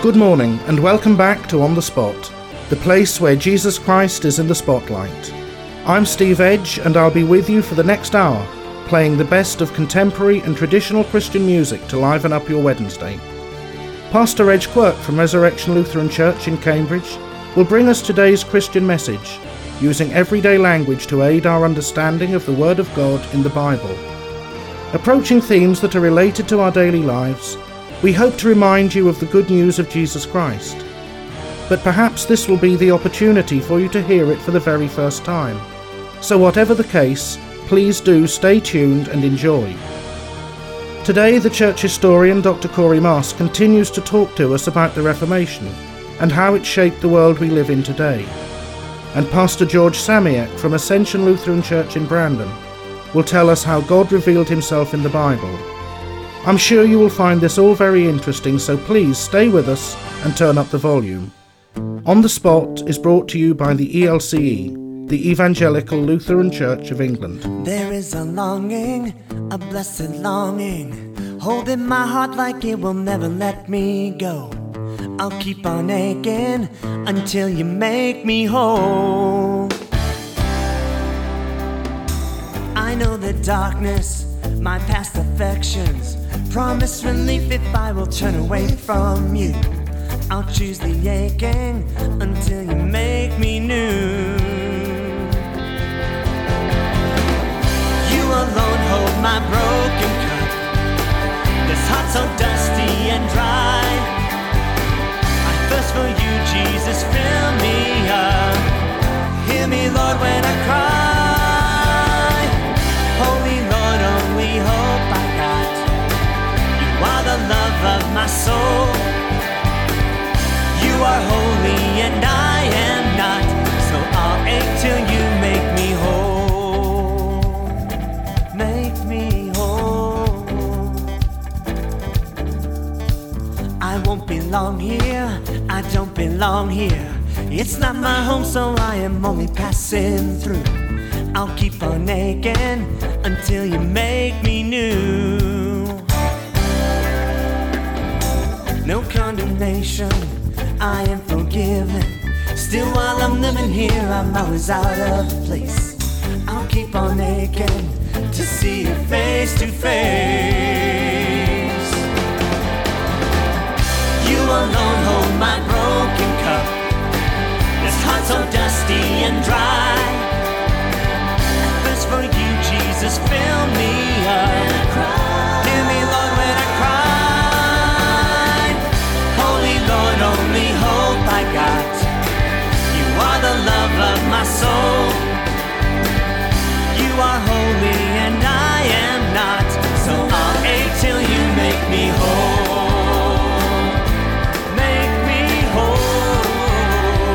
Good morning and welcome back to On the Spot, the place where Jesus Christ is in the spotlight. I'm Steve Edge and I'll be with you for the next hour, playing the best of contemporary and traditional Christian music to liven up your Wednesday. Pastor Edge Quirk from Resurrection Lutheran Church in Cambridge will bring us today's Christian message, using everyday language to aid our understanding of the Word of God in the Bible. Approaching themes that are related to our daily lives, we hope to remind you of the good news of Jesus Christ. But perhaps this will be the opportunity for you to hear it for the very first time. So whatever the case, please do stay tuned and enjoy. Today, the church historian Dr. Corey Mast continues to talk to us about the Reformation and how it shaped the world we live in today. And Pastor George Samiak from Ascension Lutheran Church in Brandon will tell us how God revealed himself in the Bible. I'm sure you will find this all very interesting, so please stay with us and turn up the volume. On the Spot is brought to you by the ELCE, the Evangelical Lutheran Church of England. There is a longing, a blessed longing, holding my heart like it will never let me go. I'll keep on aching until you make me whole. I know the darkness, my past affections, promise relief if I will turn away from you. I'll choose the aching until you make me new. You alone hold my broken cup, this heart so dusty and dry. I thirst for you, Jesus, fill me up. Hear me, Lord, when I cry. Holy Lord, only hope I got. You are the love of my soul. You are holy and I am not, so I'll ache till you make me whole. Make me whole. I won't belong here, I don't belong here. It's not my home, so I am only passing through. I'll keep on aching until you make me new. No condemnation, I am forgiven. Still while I'm living here, I'm always out of place. I'll keep on aching to see you face to face. You alone hold my broken cup, this heart so dusty and dry. I thirst for you, Jesus, fill me up. Hear me, Lord, when I cry. Holy Lord, only hope I got. You are the love of my soul. You are holy and I am not, so I'll ache till you make me whole. Make me whole.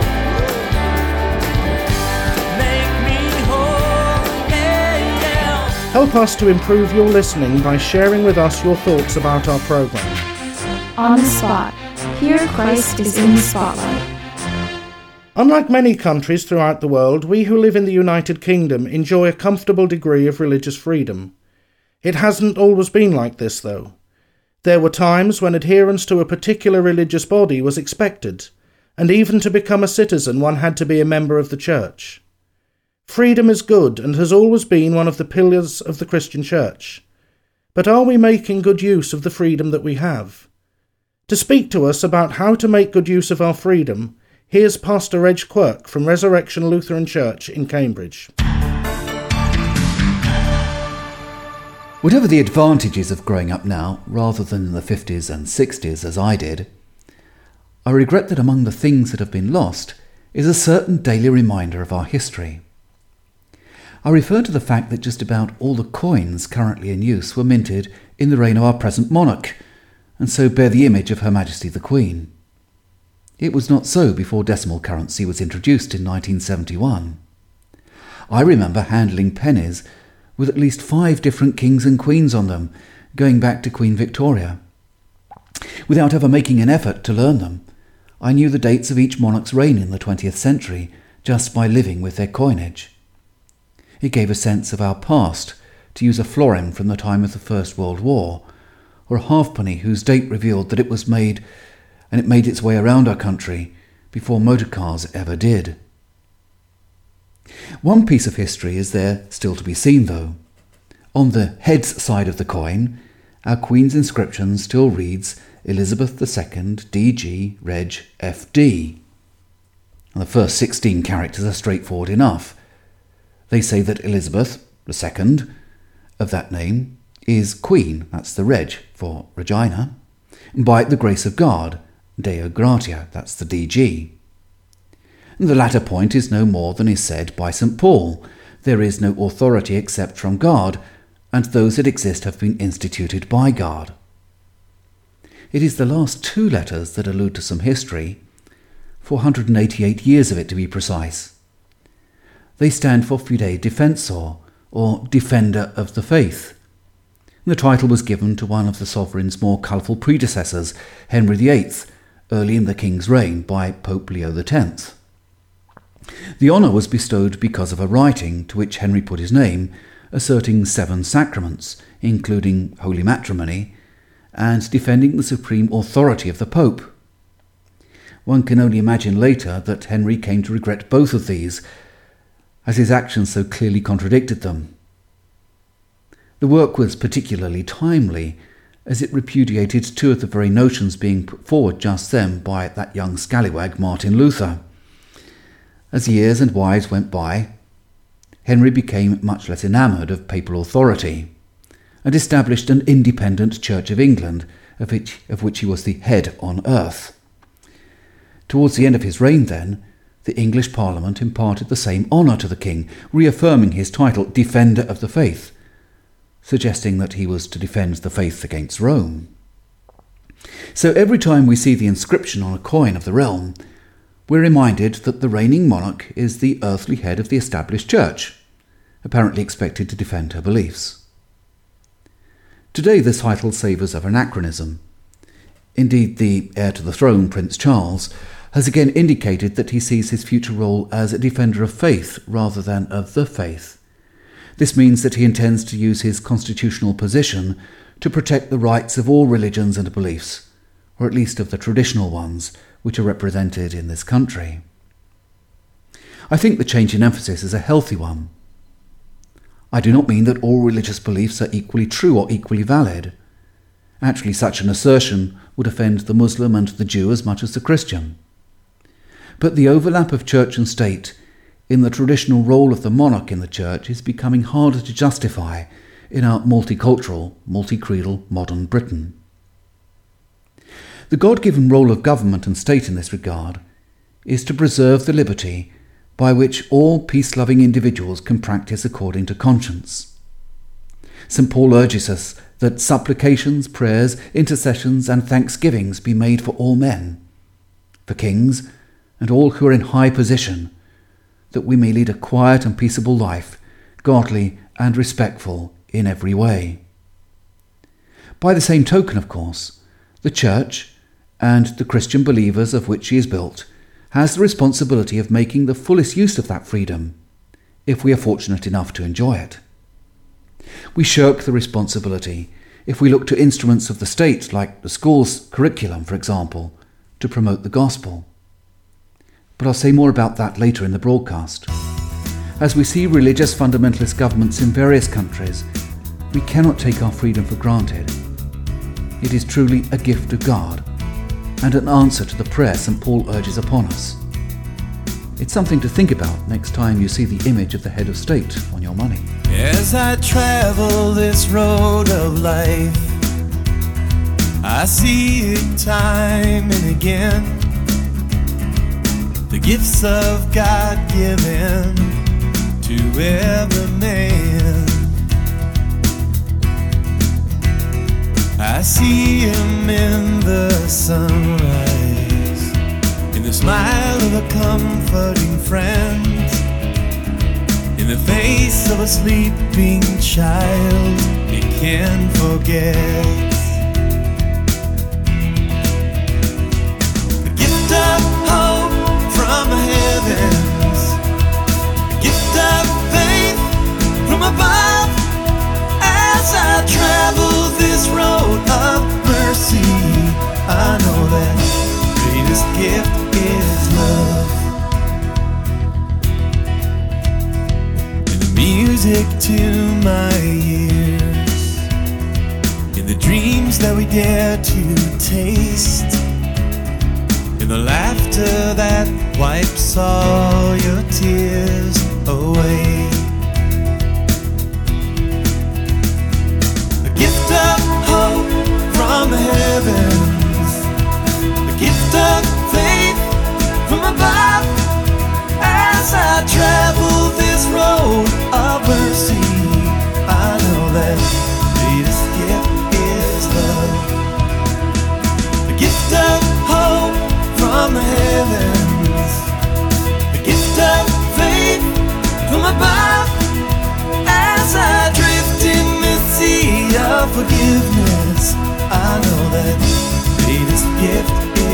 Make me whole, yeah, yeah. Help us to improve your listening by sharing with us your thoughts about our program. On the Spot. Here Christ is in the spotlight. Unlike many countries throughout the world, we who live in the United Kingdom enjoy a comfortable degree of religious freedom. It hasn't always been like this, though. There were times when adherence to a particular religious body was expected, and even to become a citizen one had to be a member of the church. Freedom is good and has always been one of the pillars of the Christian church. But are we making good use of the freedom that we have? To speak to us about how to make good use of our freedom, here's Pastor Edge Quirk from Resurrection Lutheran Church in Cambridge. Whatever the advantages of growing up now, rather than in the 50s and 60s as I did, I regret that among the things that have been lost is a certain daily reminder of our history. I refer to the fact that just about all the coins currently in use were minted in the reign of our present monarch, and so bear the image of Her Majesty the Queen. It was not so before decimal currency was introduced in 1971. I remember handling pennies with at least 5 different kings and queens on them, going back to Queen Victoria. Without ever making an effort to learn them, I knew the dates of each monarch's reign in the 20th century just by living with their coinage. It gave a sense of our past to use a florin from the time of the First World War, or a halfpenny whose date revealed that it was made and it made its way around our country before motor cars ever did. One piece of history is there still to be seen, though. On the heads side of the coin, our Queen's inscription still reads Elizabeth II, DG, Reg, FD. And the first 16 characters are straightforward enough. They say that Elizabeth II of that name is Queen, that's the Reg for Regina, by the grace of God, Deo Gratia, that's the DG. And the latter point is no more than is said by St. Paul. There is no authority except from God, and those that exist have been instituted by God. It is the last two letters that allude to some history, 488 years of it to be precise. They stand for Fidei Defensor, or Defender of the Faith. The title was given to one of the sovereign's more colourful predecessors, Henry VIII, early in the king's reign by Pope Leo X. The honour was bestowed because of a writing to which Henry put his name, asserting 7 sacraments, including holy matrimony, and defending the supreme authority of the Pope. One can only imagine later that Henry came to regret both of these, as his actions so clearly contradicted them. The work was particularly timely, as it repudiated 2 of the very notions being put forward just then by that young scallywag Martin Luther. As years and wives went by, Henry became much less enamoured of papal authority, and established an independent Church of England, of which he was the head on earth. Towards the end of his reign, then, the English Parliament imparted the same honour to the king, reaffirming his title Defender of the Faith, suggesting that he was to defend the faith against Rome. So every time we see the inscription on a coin of the realm, we're reminded that the reigning monarch is the earthly head of the established church, apparently expected to defend her beliefs. Today this title savours of anachronism. Indeed, the heir to the throne, Prince Charles, has again indicated that he sees his future role as a defender of faith rather than of the faith. This means that he intends to use his constitutional position to protect the rights of all religions and beliefs, or at least of the traditional ones which are represented in this country. I think the change in emphasis is a healthy one. I do not mean that all religious beliefs are equally true or equally valid. Actually, such an assertion would offend the Muslim and the Jew as much as the Christian. But the overlap of church and state in the traditional role of the monarch in the church is becoming harder to justify in our multicultural, multi-creedal modern Britain. The God-given role of government and state in this regard is to preserve the liberty by which all peace-loving individuals can practice according to conscience. St. Paul urges us that supplications, prayers, intercessions and thanksgivings be made for all men, for kings and all who are in high position, that we may lead a quiet and peaceable life, godly and respectful in every way. By the same token, of course, the Church, and the Christian believers of which she is built, has the responsibility of making the fullest use of that freedom, if we are fortunate enough to enjoy it. We shirk the responsibility if we look to instruments of the state, like the school's curriculum, for example, to promote the gospel. But I'll say more about that later in the broadcast. As we see religious fundamentalist governments in various countries, we cannot take our freedom for granted. It is truly a gift of God, and an answer to the prayer St. Paul urges upon us. It's something to think about next time you see the image of the head of state on your money. As I travel this road of life, I see it time and again, the gifts of God given to every man. I see him in the sunrise, in the smile of a comforting friend, in the face of a sleeping child he can't forget. The gift of hope from the heavens, the gift of faith from above. As I travel this road of mercy, I know that music to my ears, in the dreams that we dare to taste, in the laughter that wipes all your tears away. A gift of hope from the heavens, a gift of faith from above. As I travel this road of mercy, I know that the greatest gift is love. A gift of hope from the heavens, a gift of faith from above. As I drift in this sea of forgiveness, I know that the greatest gift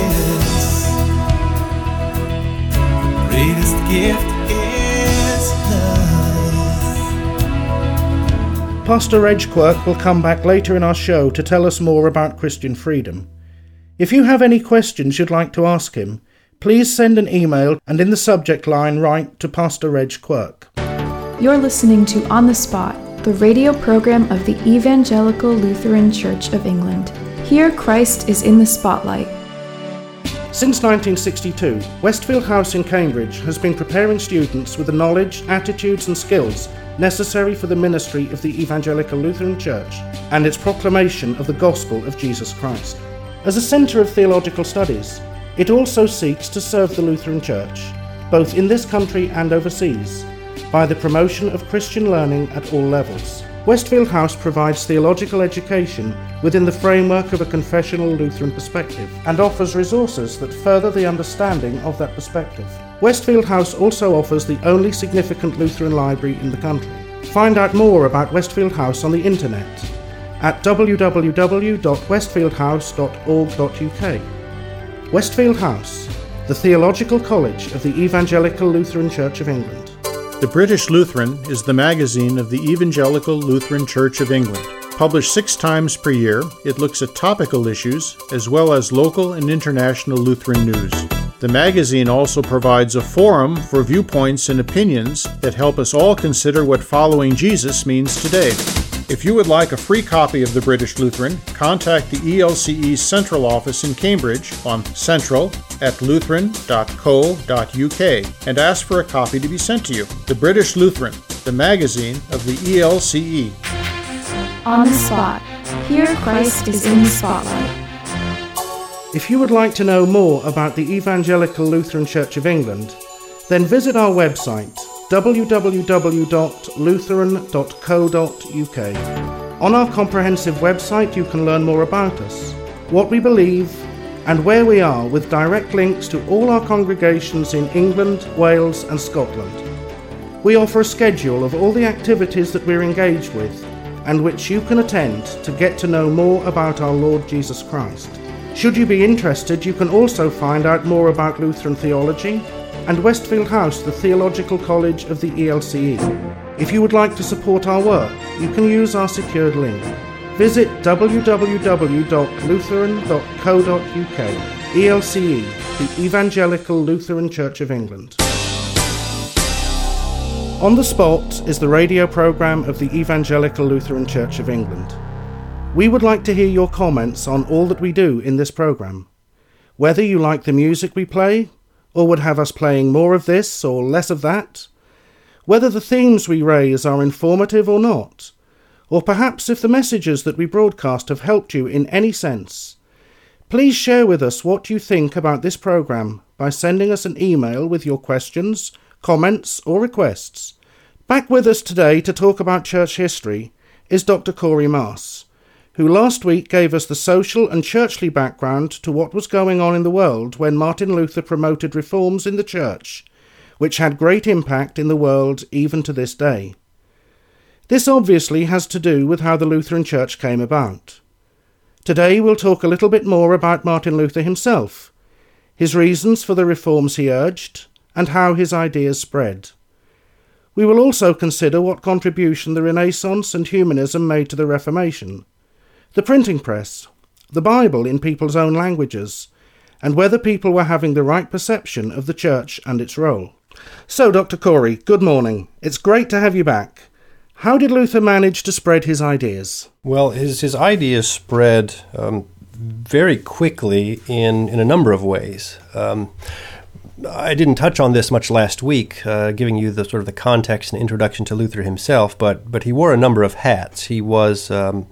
is love. Pastor Reg Quirk will come back later in our show to tell us more about Christian freedom. If you have any questions you'd like to ask him, please send an email and in the subject line write to Pastor Reg Quirk. You're listening to On the Spot, the radio program of the Evangelical Lutheran Church of England. Here Christ is in the spotlight. Since 1962, Westfield House in Cambridge has been preparing students with the knowledge, attitudes and skills necessary for the ministry of the Evangelical Lutheran Church and its proclamation of the gospel of Jesus Christ. As a centre of theological studies, it also seeks to serve the Lutheran Church, both in this country and overseas, by the promotion of Christian learning at all levels. Westfield House provides theological education within the framework of a confessional Lutheran perspective and offers resources that further the understanding of that perspective. Westfield House also offers the only significant Lutheran library in the country. Find out more about Westfield House on the internet at www.westfieldhouse.org.uk. Westfield House, the theological college of the Evangelical Lutheran Church of England. The British Lutheran is the magazine of the Evangelical Lutheran Church of England. Published 6 times per year, it looks at topical issues as well as local and international Lutheran news. The magazine also provides a forum for viewpoints and opinions that help us all consider what following Jesus means today. If you would like a free copy of the British Lutheran, contact the ELCE's central office in Cambridge on central@lutheran.co.uk and ask for a copy to be sent to you. The British Lutheran, the magazine of the ELCE. On the Spot. Here Christ is in the spotlight. If you would like to know more about the Evangelical Lutheran Church of England, then visit our website www.lutheran.co.uk. On our comprehensive website you can learn more about us, what we believe, and where we are, with direct links to all our congregations in England, Wales and Scotland. We offer a schedule of all the activities that we're engaged with and which you can attend to get to know more about our Lord Jesus Christ. Should you be interested, you can also find out more about Lutheran theology and Westfield House, the theological college of the ELCE. If you would like to support our work, you can use our secured link. Visit www.lutheran.co.uk. ELCE, the Evangelical Lutheran Church of England. On the Spot is the radio program of the Evangelical Lutheran Church of England. We would like to hear your comments on all that we do in this program. Whether you like the music we play, or would have us playing more of this or less of that, whether the themes we raise are informative or not, or perhaps if the messages that we broadcast have helped you in any sense. Please share with us what you think about this program by sending us an email with your questions, comments or requests. Back with us today to talk about church history is Dr. Corey Maas, who last week gave us the social and churchly background to what was going on in the world when Martin Luther promoted reforms in the church, which had great impact in the world even to this day. This obviously has to do with how the Lutheran Church came about. Today we'll talk a little bit more about Martin Luther himself, his reasons for the reforms he urged, and how his ideas spread. We will also consider what contribution the Renaissance and humanism made to the Reformation, the printing press, the Bible in people's own languages, and whether people were having the right perception of the church and its role. So, Dr. Corey, good morning. It's great to have you back. How did Luther manage to spread his ideas? Well, his ideas spread very quickly in a number of ways. I didn't touch on this much last week, giving you the sort of the context and introduction to Luther himself, but he wore a number of hats. He was,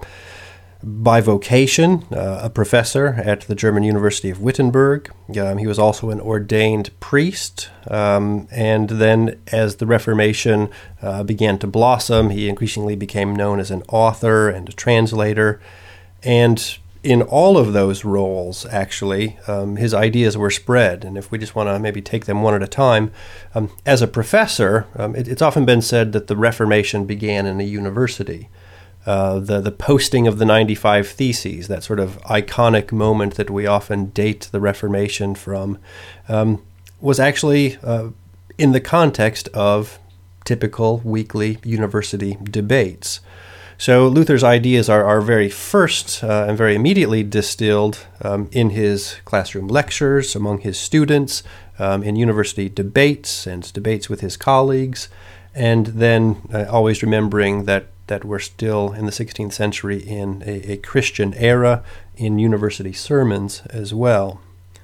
by vocation, a professor at the German University of Wittenberg. He was also an ordained priest, and then as the Reformation began to blossom, he increasingly became known as an author and a translator, and in all of those roles, actually, his ideas were spread. And if we just want to maybe take them one at a time, as a professor, it's often been said that the Reformation began in a university. The posting of the 95 Theses, that sort of iconic moment that we often date the Reformation from, was actually in the context of typical weekly university debates. So Luther's ideas are very first and very immediately distilled in his classroom lectures, among his students, in university debates and debates with his colleagues, and then always remembering that we're still in the 16th century in a Christian era, in university sermons as well.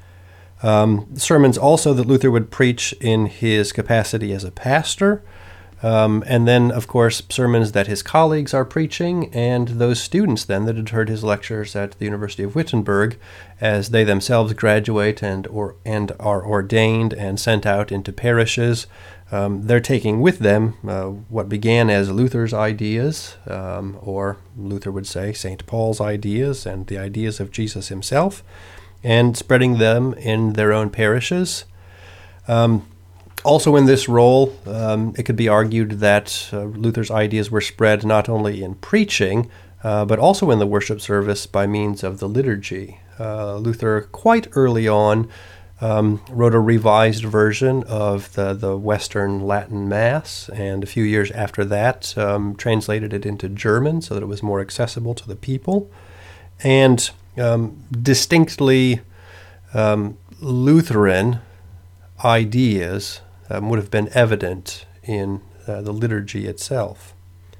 Sermons also that Luther would preach in his capacity as a pastor, and then, of course, sermons that his colleagues are preaching, and those students then that had heard his lectures at the University of Wittenberg, as they themselves graduate and are ordained and sent out into parishes. They're taking with them what began as Luther's ideas, or Luther would say St. Paul's ideas and the ideas of Jesus himself, and spreading them in their own parishes. Also in this role, it could be argued that Luther's ideas were spread not only in preaching, but also in the worship service by means of the liturgy. Luther, quite early on, wrote a revised version of the Western Latin Mass, and a few years after that translated it into German so that it was more accessible to the people. And distinctly Lutheran ideas would have been evident in the liturgy itself.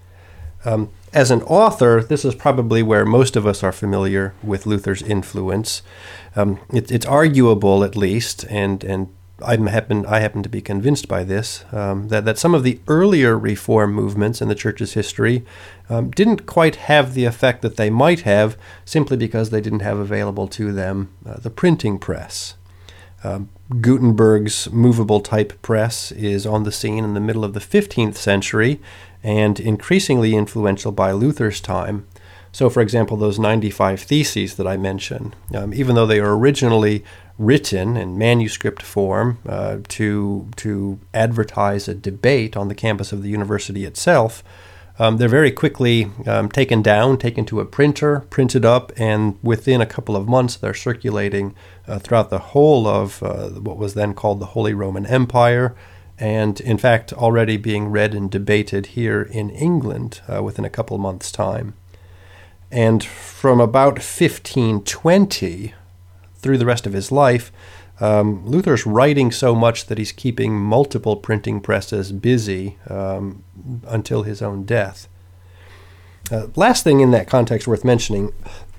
As an author, this is probably where most of us are familiar with Luther's influence. It's arguable, at least, and I happen to be convinced by this, that some of the earlier reform movements in the Church's history didn't quite have the effect that they might have, simply because they didn't have available to them the printing press. Gutenberg's movable type press is on the scene in the middle of the 15th century and increasingly influential by Luther's time. So, for example, those 95 Theses that I mentioned, even though they are originally written in manuscript form to advertise a debate on the campus of the university itself, they're very quickly taken to a printer, printed up, and within a couple of months they're circulating throughout the whole of what was then called the Holy Roman Empire, and in fact already being read and debated here in England within a couple of months' time. And from about 1520 through the rest of his life, Luther's writing so much that he's keeping multiple printing presses busy until his own death. Last thing in that context worth mentioning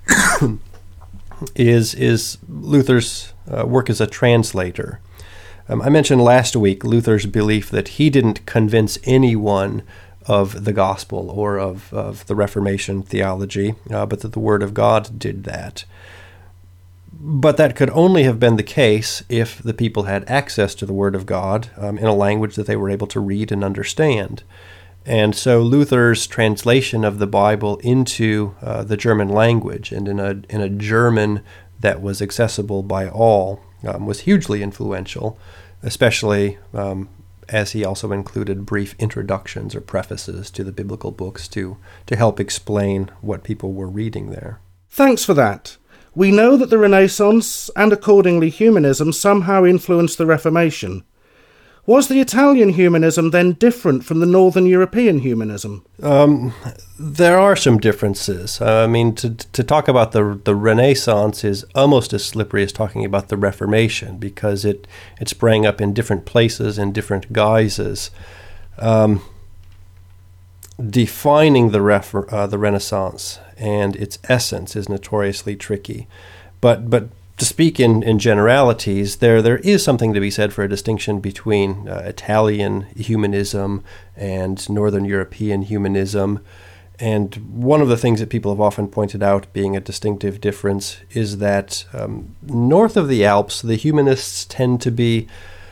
is Luther's work as a translator. I mentioned last week Luther's belief that he didn't convince anyone of the gospel or of the Reformation theology, but that the Word of God did that. But that could only have been the case if the people had access to the Word of God in a language that they were able to read and understand. And so Luther's translation of the Bible into the German language and in a German that was accessible by all was hugely influential, especially as he also included brief introductions or prefaces to the biblical books to help explain what people were reading there. Thanks for that. We know that the Renaissance, and accordingly humanism, somehow influenced the Reformation. Was the Italian humanism then different from the Northern European humanism? There are some differences. I mean, to talk about the Renaissance is almost as slippery as talking about the Reformation, because it sprang up in different places in different guises. defining the Renaissance and its essence is notoriously tricky. But to speak in generalities, there is something to be said for a distinction between Italian humanism and Northern European humanism. And one of the things that people have often pointed out being a distinctive difference is that north of the Alps, the humanists tend to be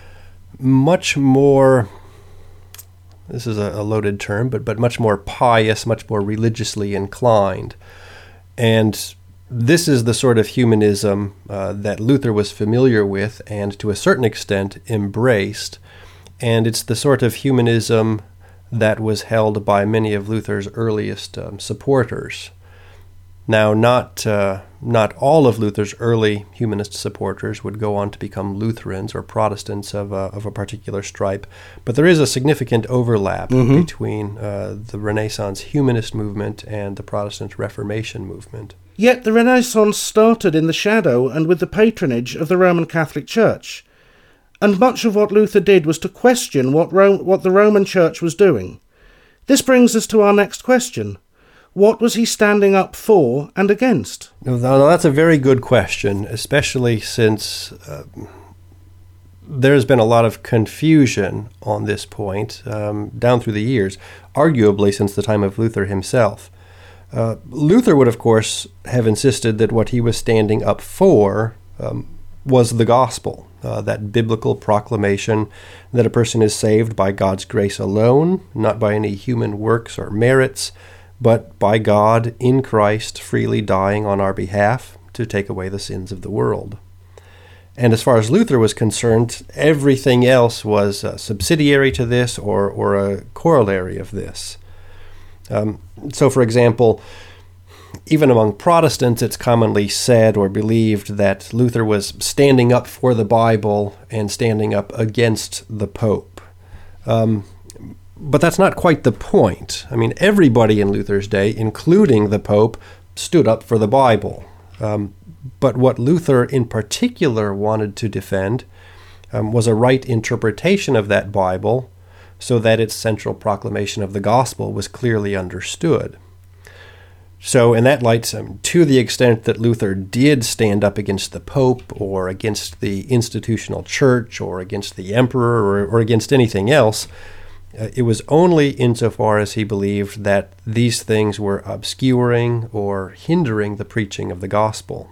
much more, this is a loaded term, but much more pious, much more religiously inclined. And this is the sort of humanism that Luther was familiar with and to a certain extent embraced. And it's the sort of humanism that was held by many of Luther's earliest supporters. Now, not all of Luther's early humanist supporters would go on to become Lutherans or Protestants of a particular stripe, but there is a significant overlap between the Renaissance humanist movement and the Protestant Reformation movement. Yet the Renaissance started in the shadow and with the patronage of the Roman Catholic Church, and much of what Luther did was to question what the Roman Church was doing. This brings us to our next question. What was he standing up for and against? Now, that's a very good question, especially since there's been a lot of confusion on this point down through the years, arguably since the time of Luther himself. Luther would, of course, have insisted that what he was standing up for was the gospel, that biblical proclamation that a person is saved by God's grace alone, not by any human works or merits, but by God in Christ freely dying on our behalf to take away the sins of the world. And as far as Luther was concerned, everything else was subsidiary to this or a corollary of this. So, for example, even among Protestants, it's commonly said or believed that Luther was standing up for the Bible and standing up against the Pope. But that's not quite the point. I mean, everybody in Luther's day, including the Pope, stood up for the Bible. But what Luther in particular wanted to defend was a right interpretation of that Bible so that its central proclamation of the gospel was clearly understood. So in that light, to the extent that Luther did stand up against the Pope or against the institutional church or against the emperor or against anything else, it was only insofar as he believed that these things were obscuring or hindering the preaching of the gospel.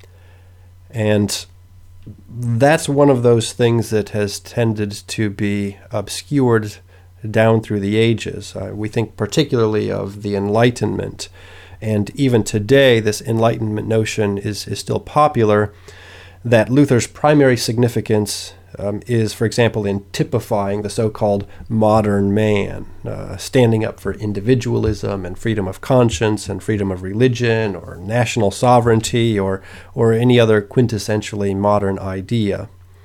And that's one of those things that has tended to be obscured down through the ages. We think particularly of the Enlightenment. And even today, this Enlightenment notion is still popular, that Luther's primary significance is, for example, in typifying the so-called modern man, standing up for individualism and freedom of conscience and freedom of religion or national sovereignty or any other quintessentially modern idea.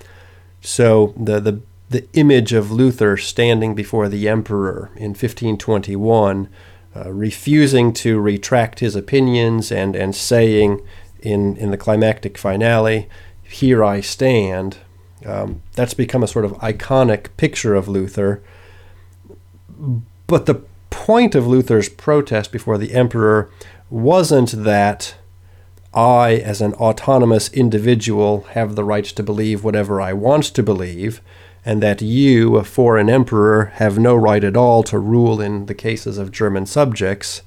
So the image of Luther standing before the emperor in 1521, refusing to retract his opinions and saying in the climactic finale, "Here I stand," that's become a sort of iconic picture of Luther. But the point of Luther's protest before the emperor wasn't that I, as an autonomous individual, have the right to believe whatever I want to believe, and that you, a foreign emperor, have no right at all to rule in the cases of German subjects.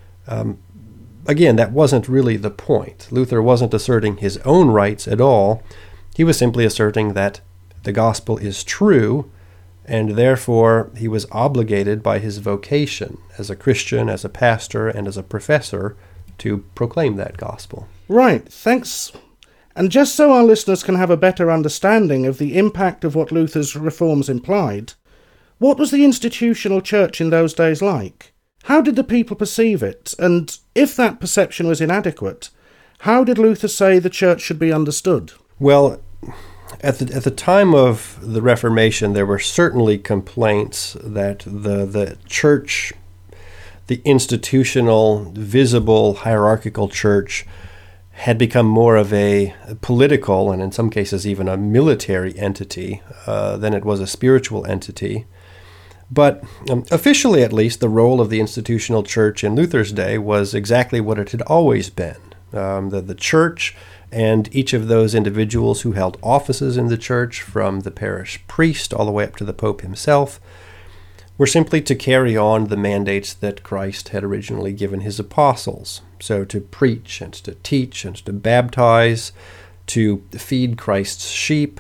Again, that wasn't really the point. Luther wasn't asserting his own rights at all. He was simply asserting that the gospel is true, and therefore he was obligated by his vocation as a Christian, as a pastor, and as a professor to proclaim that gospel. Right, thanks. And just so our listeners can have a better understanding of the impact of what Luther's reforms implied, what was the institutional church in those days like? How did the people perceive it? And if that perception was inadequate, how did Luther say the church should be understood? Well, at the time of the Reformation, there were certainly complaints that the church, the institutional, visible, hierarchical church, had become more of a political and in some cases even a military entity than it was a spiritual entity. But officially, at least, the role of the institutional church in Luther's day was exactly what it had always been. The church and each of those individuals who held offices in the church, from the parish priest all the way up to the Pope himself, were simply to carry on the mandates that Christ had originally given his apostles. So to preach and to teach and to baptize, to feed Christ's sheep.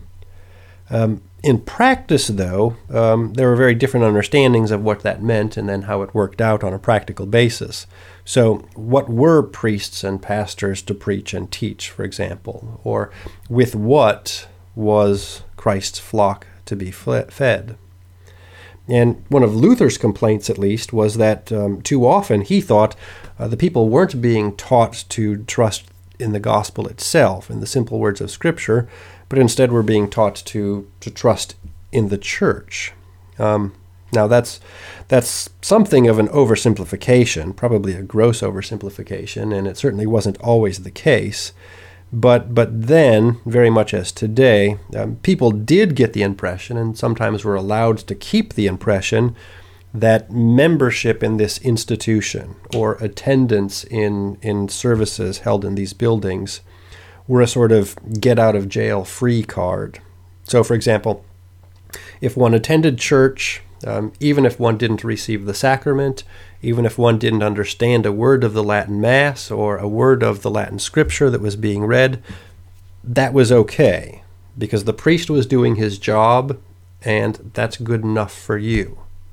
In practice, though, there were very different understandings of what that meant and then how it worked out on a practical basis. So what were priests and pastors to preach and teach, for example? Or with what was Christ's flock to be fed? And one of Luther's complaints, at least, was that too often he thought the people weren't being taught to trust in the gospel itself, in the simple words of Scripture, but instead were being taught to trust in the church. Now that's something of an oversimplification, probably a gross oversimplification, and it certainly wasn't always the case. But then, very much as today, people did get the impression, and sometimes were allowed to keep the impression, that membership in this institution or attendance in services held in these buildings were a sort of get-out-of-jail-free card. So, for example, if one attended church, even if one didn't receive the sacrament, even if one didn't understand a word of the Latin Mass or a word of the Latin Scripture that was being read, that was okay, because the priest was doing his job, and that's good enough for you.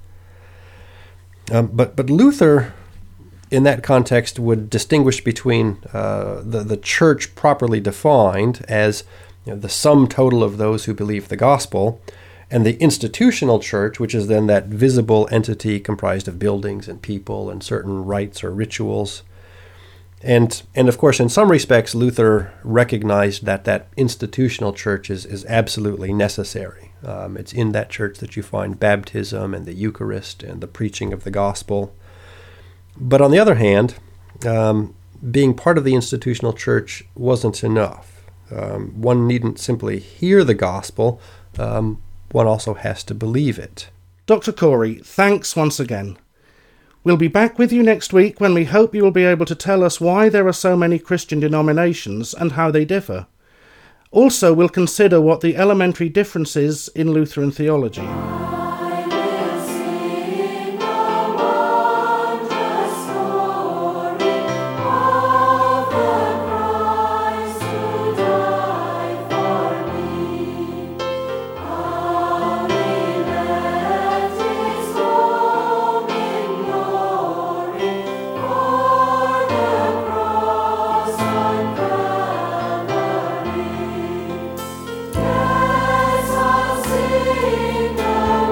But Luther, in that context, would distinguish between the church properly defined as the sum total of those who believe the gospel, and the institutional church, which is then that visible entity comprised of buildings and people and certain rites or rituals. And of course, in some respects, Luther recognized that institutional church is absolutely necessary. It's in that church that you find baptism and the Eucharist and the preaching of the gospel. But on the other hand, being part of the institutional church wasn't enough. One needn't simply hear the gospel, one also has to believe it. Dr. Corey, thanks once again. We'll be back with you next week when we hope you will be able to tell us why there are so many Christian denominations and how they differ. Also, we'll consider what the elementary difference is in Lutheran theology. Sing the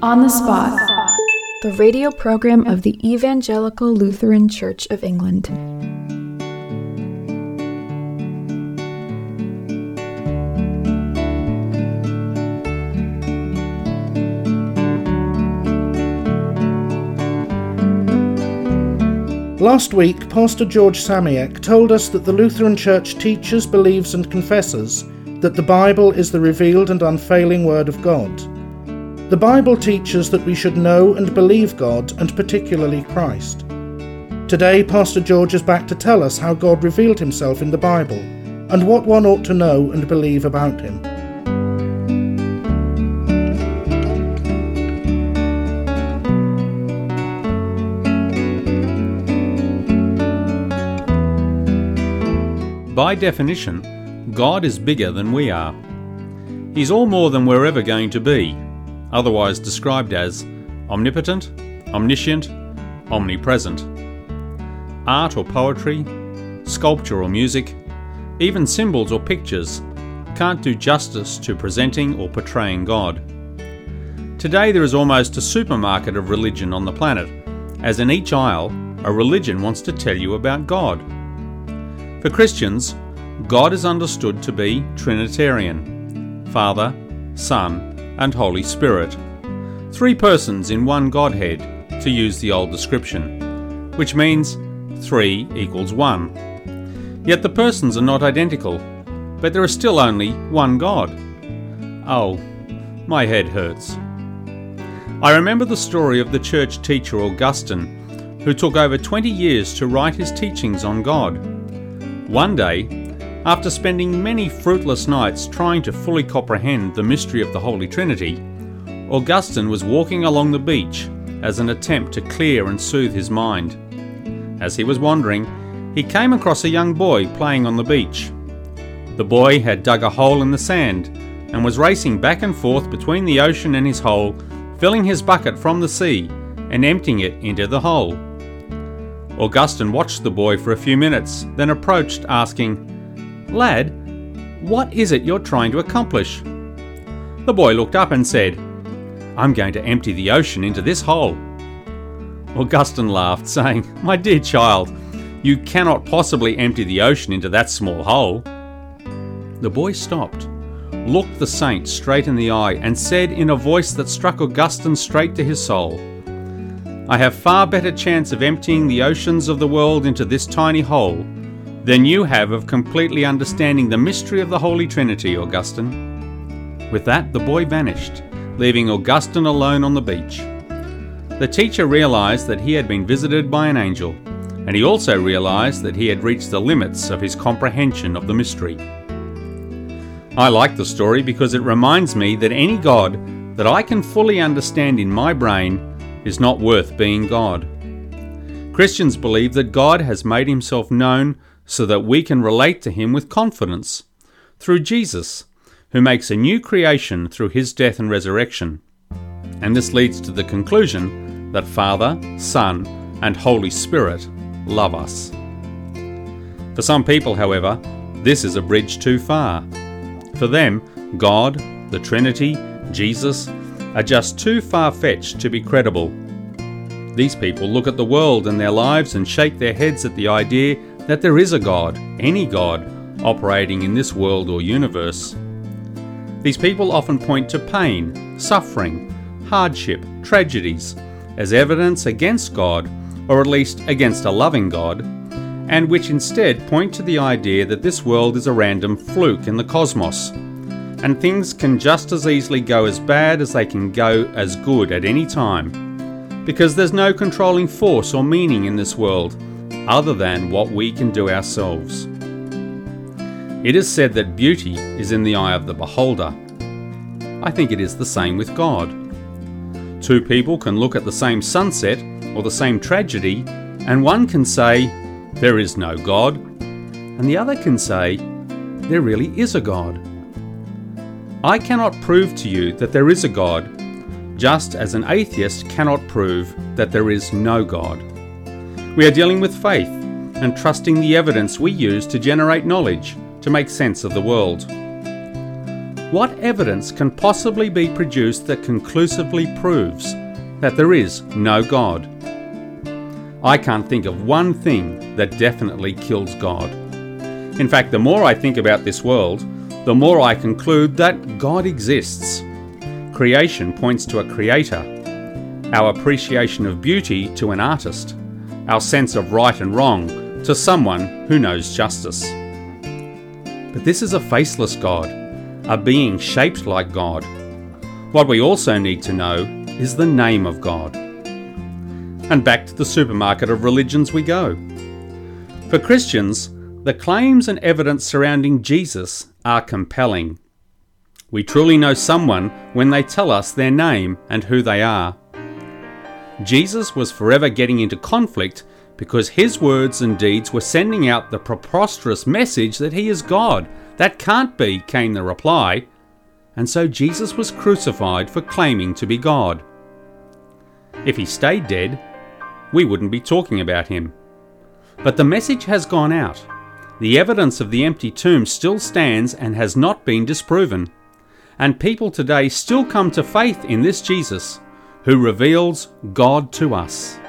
On the Spot, the radio program of the Evangelical Lutheran Church of England. Last week, Pastor George Samiek told us that the Lutheran Church teaches, believes and confesses that the Bible is the revealed and unfailing Word of God. The Bible teaches that we should know and believe God, and particularly Christ. Today, Pastor George is back to tell us how God revealed himself in the Bible, and what one ought to know and believe about him. By definition, God is bigger than we are. He's all more than we're ever going to be, otherwise described as omnipotent, omniscient, omnipresent. Art or poetry, sculpture or music, even symbols or pictures can't do justice to presenting or portraying God. Today there is almost a supermarket of religion on the planet, as in each aisle a religion wants to tell you about God. For Christians, God is understood to be Trinitarian: Father, Son, and Holy Spirit. Three persons in one Godhead, to use the old description, which means 3 equals 1. Yet the persons are not identical, but there is still only one God. Oh, my head hurts. I remember the story of the church teacher Augustine, who took over 20 years to write his teachings on God. One day, after spending many fruitless nights trying to fully comprehend the mystery of the Holy Trinity, Augustine was walking along the beach as an attempt to clear and soothe his mind. As he was wandering, he came across a young boy playing on the beach. The boy had dug a hole in the sand and was racing back and forth between the ocean and his hole, filling his bucket from the sea and emptying it into the hole. Augustine watched the boy for a few minutes, then approached, asking, "Lad, what is it you're trying to accomplish?" The boy looked up and said, "I'm going to empty the ocean into this hole." Augustine laughed, saying, "My dear child, you cannot possibly empty the ocean into that small hole." The boy stopped, looked the saint straight in the eye, and said in a voice that struck Augustine straight to his soul, "I have far better chance of emptying the oceans of the world into this tiny hole than you have of completely understanding the mystery of the Holy Trinity, Augustine." With that, the boy vanished, leaving Augustine alone on the beach. The teacher realized that he had been visited by an angel, and he also realized that he had reached the limits of his comprehension of the mystery. I like the story because it reminds me that any God that I can fully understand in my brain is not worth being God. Christians believe that God has made himself known so that we can relate to him with confidence through Jesus, who makes a new creation through his death and resurrection. And this leads to the conclusion that Father, Son, and Holy Spirit love us. For some people, however, this is a bridge too far. For them, God, the Trinity, Jesus, are just too far-fetched to be credible. These people look at the world and their lives and shake their heads at the idea that there is a God, any God, operating in this world or universe. These people often point to pain, suffering, hardship, tragedies as evidence against God, or at least against a loving God, and which instead point to the idea that this world is a random fluke in the cosmos, and things can just as easily go as bad as they can go as good at any time, because there's no controlling force or meaning in this world other than what we can do ourselves. It is said that beauty is in the eye of the beholder. I think it is the same with God. Two people can look at the same sunset or the same tragedy, and one can say, "There is no God," and the other can say, "There really is a God." I cannot prove to you that there is a God, just as an atheist cannot prove that there is no God. We are dealing with faith and trusting the evidence we use to generate knowledge, to make sense of the world. What evidence can possibly be produced that conclusively proves that there is no God? I can't think of one thing that definitely kills God. In fact, the more I think about this world, the more I conclude that God exists. Creation points to a creator, our appreciation of beauty to an artist, our sense of right and wrong to someone who knows justice. But this is a faceless God, a being shaped like God. What we also need to know is the name of God. And back to the supermarket of religions we go. For Christians, the claims and evidence surrounding Jesus are compelling. We truly know someone when they tell us their name and who they are. Jesus was forever getting into conflict because his words and deeds were sending out the preposterous message that he is God. That can't be, came the reply. And so Jesus was crucified for claiming to be God. If he stayed dead, we wouldn't be talking about him. But the message has gone out. The evidence of the empty tomb still stands and has not been disproven. And people today still come to faith in this Jesus, who reveals God to us.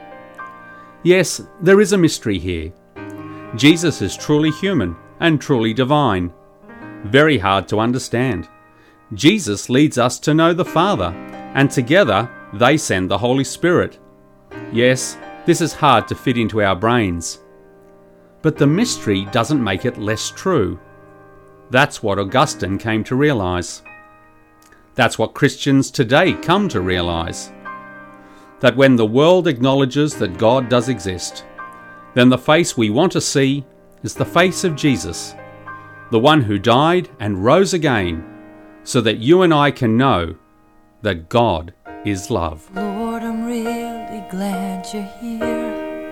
Yes, there is a mystery here. Jesus is truly human and truly divine. Very hard to understand. Jesus leads us to know the Father, and together they send the Holy Spirit. Yes, this is hard to fit into our brains. But the mystery doesn't make it less true. That's what Augustine came to realize. That's what Christians today come to realize. That when the world acknowledges that God does exist, then the face we want to see is the face of Jesus, the one who died and rose again, so that you and I can know that God is love. Lord, I'm really glad you're here.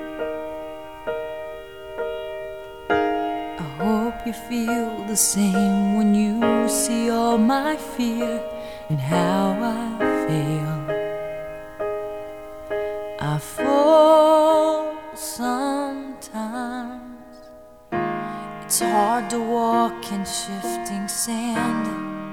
I hope you feel the same when you see all my fear and how I fail. I fall sometimes. It's hard to walk in shifting sand.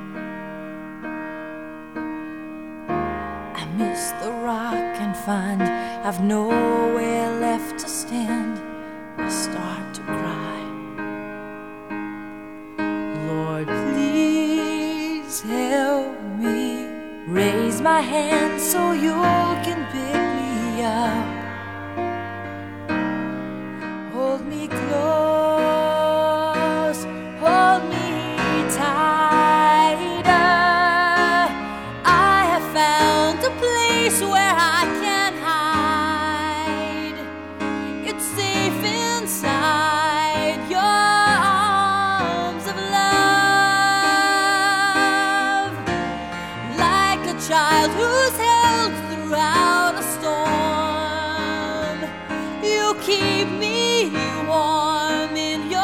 I miss the rock and find I've nowhere left to stand. I start to cry. Lord, please help me. Raise my hand so you can pick me up. Hold me close, hold me tighter. I have found a place where I can hide. It's safe inside your arms of love. Like a child who's held throughout a storm, you keep me warm in your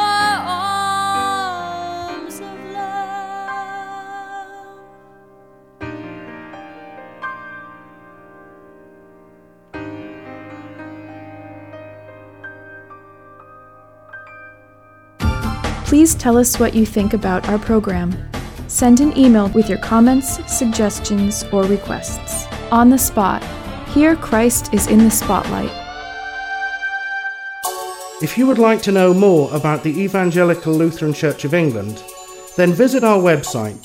arms of love. Please tell us what you think about our program. Send an email with your comments, suggestions, or requests. On the Spot. Here Christ is in the spotlight. If you would like to know more about the Evangelical Lutheran Church of England, then visit our website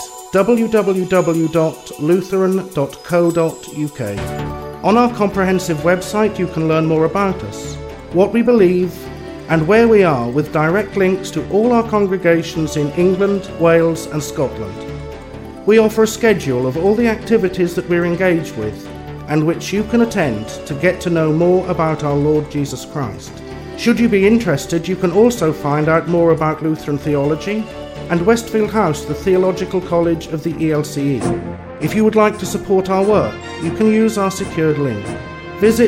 www.lutheran.co.uk. On our comprehensive website you can learn more about us, what we believe, and where we are, with direct links to all our congregations in England, Wales and Scotland. We offer a schedule of all the activities that we're engaged with and which you can attend to get to know more about our Lord Jesus Christ. Should you be interested, you can also find out more about Lutheran theology and Westfield House, the theological college of the ELCE. If you would like to support our work, you can use our secured link. Visit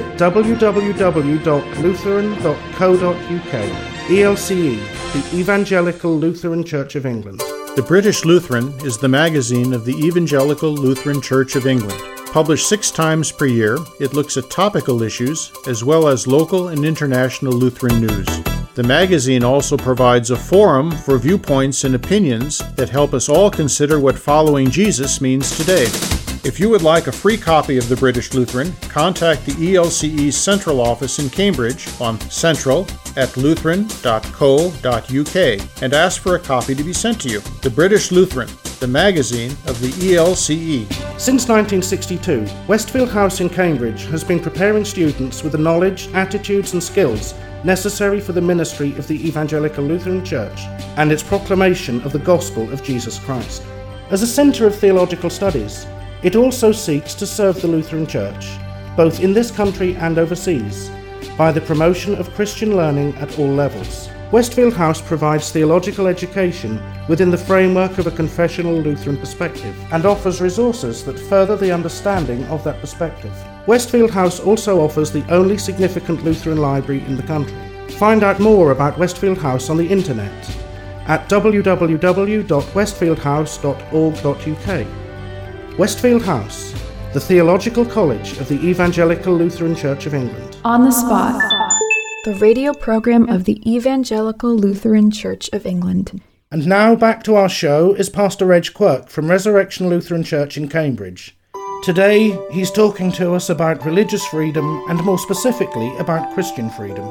www.lutheran.co.uk. ELCE, the Evangelical Lutheran Church of England. The British Lutheran is the magazine of the Evangelical Lutheran Church of England. Published 6 times per year, it looks at topical issues as well as local and international Lutheran news. The magazine also provides a forum for viewpoints and opinions that help us all consider what following Jesus means today. If you would like a free copy of the British Lutheran, contact the ELCE's central office in Cambridge on central@lutheran.co.uk and ask for a copy to be sent to you. The British Lutheran, the magazine of the ELCE. Since 1962, Westfield House in Cambridge has been preparing students with the knowledge, attitudes and skills necessary for the ministry of the Evangelical Lutheran Church and its proclamation of the gospel of Jesus Christ. As a centre of theological studies, it also seeks to serve the Lutheran Church, both in this country and overseas, by the promotion of Christian learning at all levels. Westfield House provides theological education within the framework of a confessional Lutheran perspective and offers resources that further the understanding of that perspective. Westfield House also offers the only significant Lutheran library in the country. Find out more about Westfield House on the internet at www.westfieldhouse.org.uk. Westfield House, the Theological College of the Evangelical Lutheran Church of England. On the Spot, the radio program of the Evangelical Lutheran Church of England. And now back to our show is Pastor Reg Quirk from Resurrection Lutheran Church in Cambridge. Today, he's talking to us about religious freedom and more specifically about Christian freedom.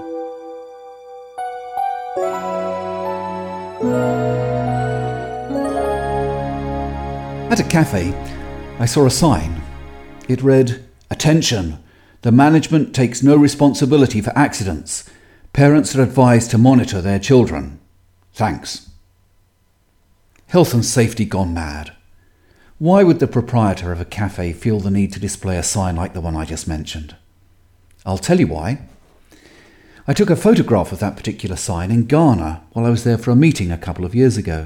At a cafe, I saw a sign. It read, "Attention! The management takes no responsibility for accidents. Parents are advised to monitor their children. Thanks." Health and safety gone mad. Why would the proprietor of a cafe feel the need to display a sign like the one I just mentioned? I'll tell you why. I took a photograph of that particular sign in Ghana while I was there for a meeting a couple of years ago.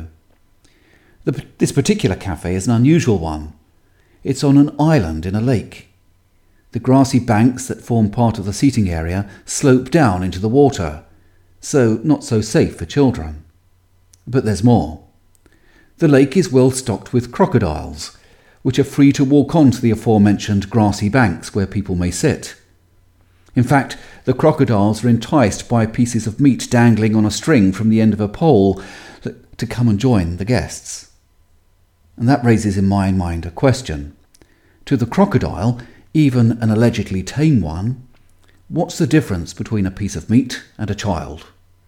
This particular cafe is an unusual one. It's on an island in a lake. The grassy banks that form part of the seating area slope down into the water, so not so safe for children. But there's more. The lake is well stocked with crocodiles, which are free to walk onto the aforementioned grassy banks where people may sit. In fact, the crocodiles are enticed by pieces of meat dangling on a string from the end of a pole to come and join the guests. And that raises in my mind a question. To the crocodile, even an allegedly tame one, what's the difference between a piece of meat and a child?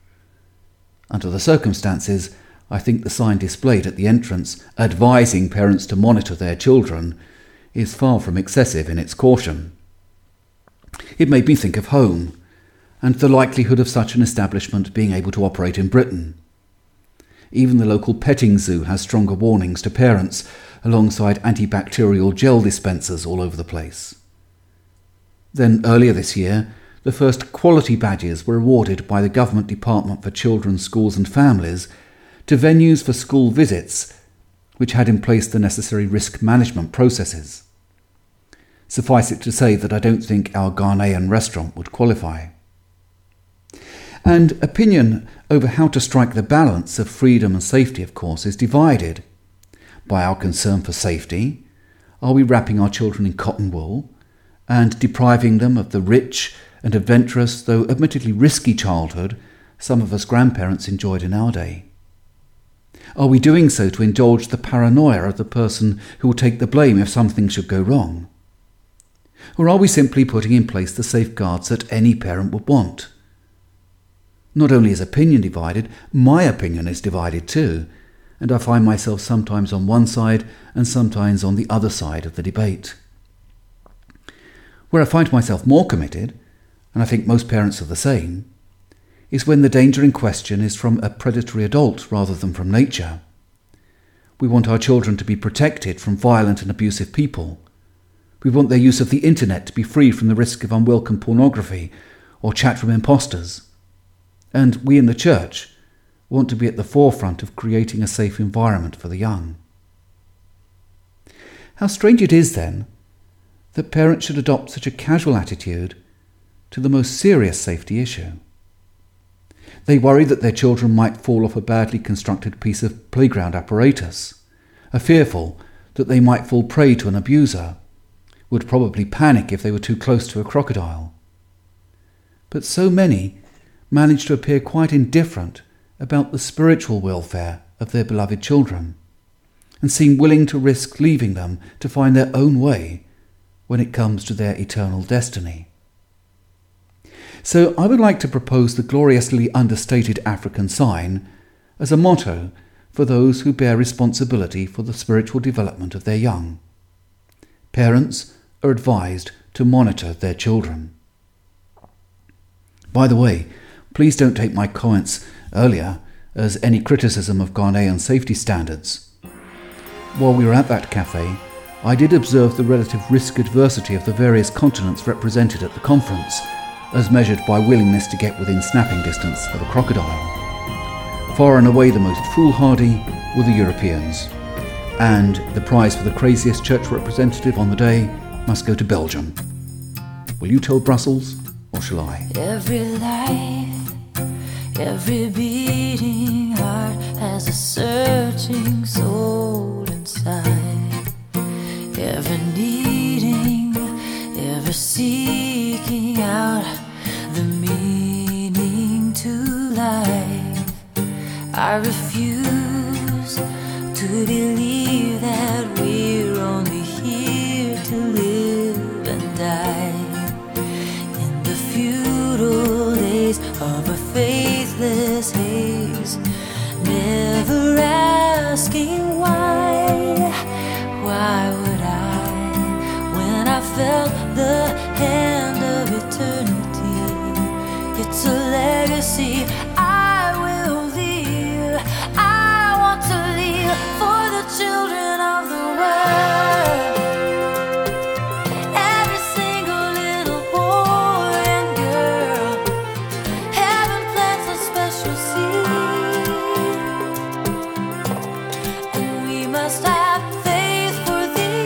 Under the circumstances, I think the sign displayed at the entrance advising parents to monitor their children is far from excessive in its caution. It made me think of home and the likelihood of such an establishment being able to operate in Britain. Even the local petting zoo has stronger warnings to parents alongside antibacterial gel dispensers all over the place. Then earlier this year, the first quality badges were awarded by the Government Department for Children, Schools and Families to venues for school visits, which had in place the necessary risk management processes. Suffice it to say that I don't think our Ghanaian restaurant would qualify. And opinion over how to strike the balance of freedom and safety, of course, is divided. By our concern for safety, are we wrapping our children in cotton wool and depriving them of the rich and adventurous, though admittedly risky childhood some of us grandparents enjoyed in our day? Are we doing so to indulge the paranoia of the person who will take the blame if something should go wrong? Or are we simply putting in place the safeguards that any parent would want? Not only is opinion divided, my opinion is divided too, and I find myself sometimes on one side and sometimes on the other side of the debate. Where I find myself more committed, and I think most parents are the same, is when the danger in question is from a predatory adult rather than from nature. We want our children to be protected from violent and abusive people. We want their use of the internet to be free from the risk of unwelcome pornography or chat room imposters. And we in the church want to be at the forefront of creating a safe environment for the young. How strange it is, then, that parents should adopt such a casual attitude to the most serious safety issue. They worry that their children might fall off a badly constructed piece of playground apparatus, are fearful that they might fall prey to an abuser, would probably panic if they were too close to a crocodile. But so many manage to appear quite indifferent about the spiritual welfare of their beloved children, and seem willing to risk leaving them to find their own way when it comes to their eternal destiny. So I would like to propose the gloriously understated African sign as a motto for those who bear responsibility for the spiritual development of their young. Parents are advised to monitor their children. By the way, please don't take my comments earlier as any criticism of Ghanaian safety standards. While we were at that cafe, I did observe the relative risk adversity of the various continents represented at the conference, as measured by willingness to get within snapping distance of a crocodile. Far and away the most foolhardy were the Europeans, and the prize for the craziest church representative on the day must go to Belgium. Will you tell Brussels, or shall I? Every life, every beating heart has a searching soul inside. Ever needing, ever seeking out the meaning to life. I refuse to believe that we're only here to live and die. In the futile days of a faithless haze, never asking why. Why would I, when I felt the hand of eternity? It's a legacy I will leave. I want to leave for the children of the world. Every single little boy and girl, heaven plants a special seed, and we must have faith for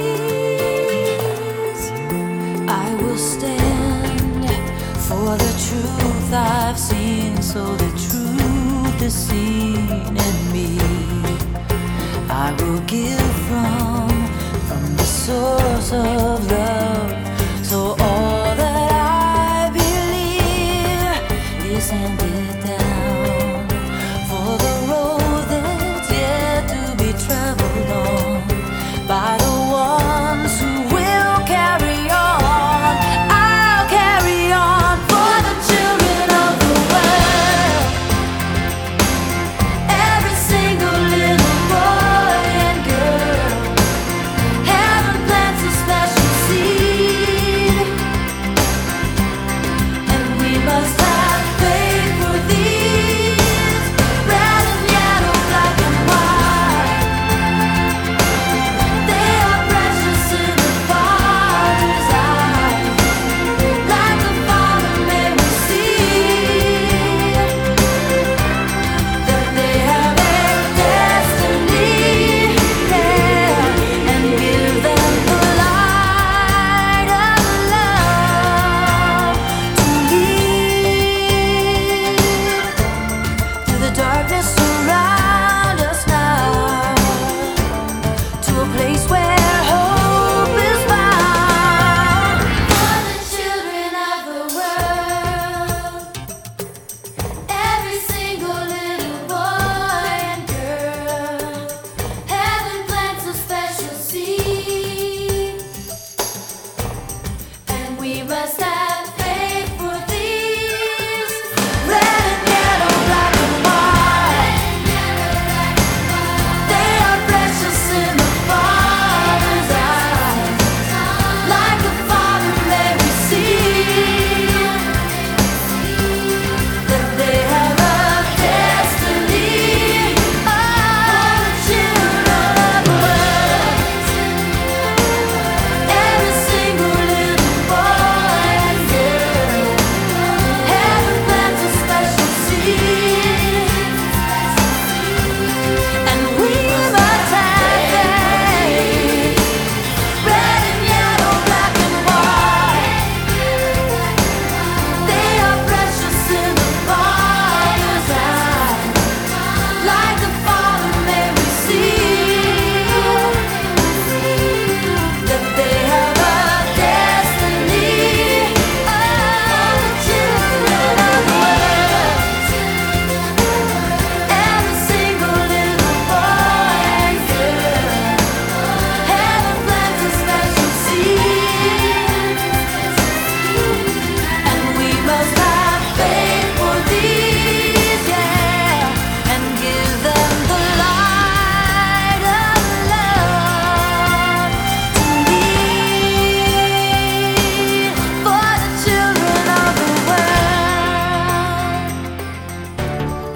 these. I will stand for the truth I've seen, so the truth is seen in me. I will give from the source of love, so all that I believe is handed down. For the road that's yet to be traveled on by the ones who will carry on. I'll carry on for the children of the world. Every single little boy and girl, heaven plants a special seed,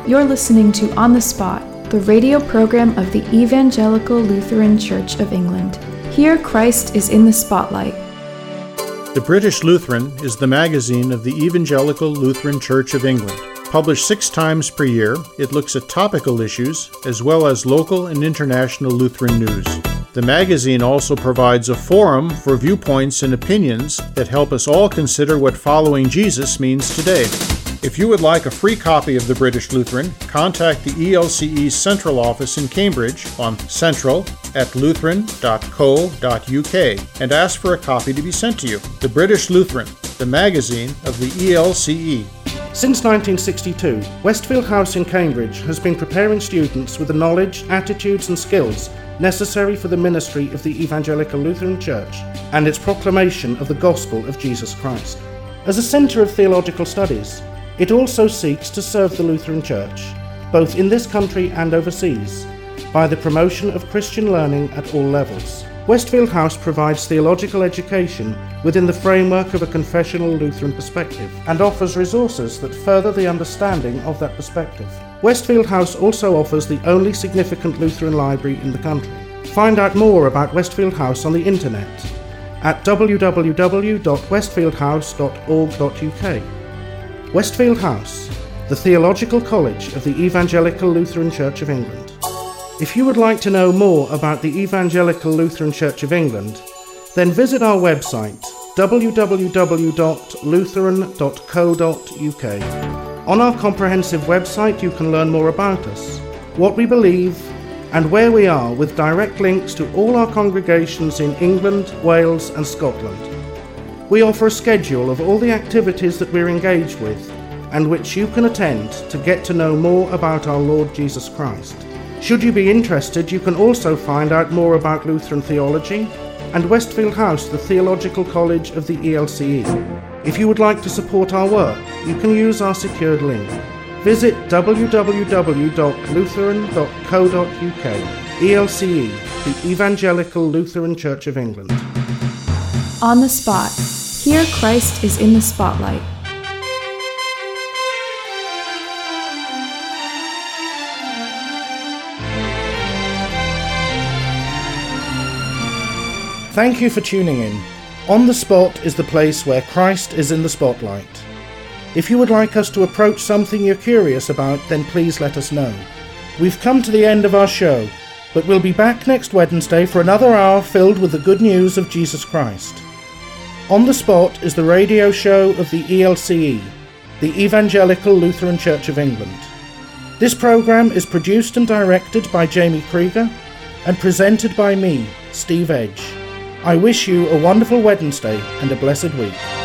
You're listening to On the Spot, the radio program of the Evangelical Lutheran Church of England. Here, Christ is in the spotlight. The British Lutheran is the magazine of the Evangelical Lutheran Church of England. Published 6 times per year, it looks at topical issues as well as local and international Lutheran news. The magazine also provides a forum for viewpoints and opinions that help us all consider what following Jesus means today. If you would like a free copy of the British Lutheran, contact the ELCE's central office in Cambridge on central@lutheran.co.uk and ask for a copy to be sent to you. The British Lutheran, the magazine of the ELCE. Since 1962, Westfield House in Cambridge has been preparing students with the knowledge, attitudes and skills necessary for the ministry of the Evangelical Lutheran Church and its proclamation of the gospel of Jesus Christ. As a centre of theological studies, it also seeks to serve the Lutheran Church, both in this country and overseas, by the promotion of Christian learning at all levels. Westfield House provides theological education within the framework of a confessional Lutheran perspective and offers resources that further the understanding of that perspective. Westfield House also offers the only significant Lutheran library in the country. Find out more about Westfield House on the internet at www.westfieldhouse.org.uk. Westfield House, the theological college of the Evangelical Lutheran Church of England. If you would like to know more about the Evangelical Lutheran Church of England, then visit our website www.lutheran.co.uk. On our comprehensive website you can learn more about us, what we believe, and where we are, with direct links to all our congregations in England, Wales and Scotland. We offer a schedule of all the activities that we're engaged with and which you can attend to get to know more about our Lord Jesus Christ. Should you be interested, you can also find out more about Lutheran theology and Westfield House, the theological college of the ELCE. If you would like to support our work, you can use our secured link. Visit www.lutheran.co.uk. ELCE, the Evangelical Lutheran Church of England. On the Spot. Here, Christ is in the spotlight. Thank you for tuning in. On the Spot is the place where Christ is in the spotlight. If you would like us to approach something you're curious about, then please let us know. We've come to the end of our show, but we'll be back next Wednesday for another hour filled with the good news of Jesus Christ. On the Spot is the radio show of the ELCE, the Evangelical Lutheran Church of England. This program is produced and directed by Jamie Krieger and presented by me, Steve Edge. I wish you a wonderful Wednesday and a blessed week.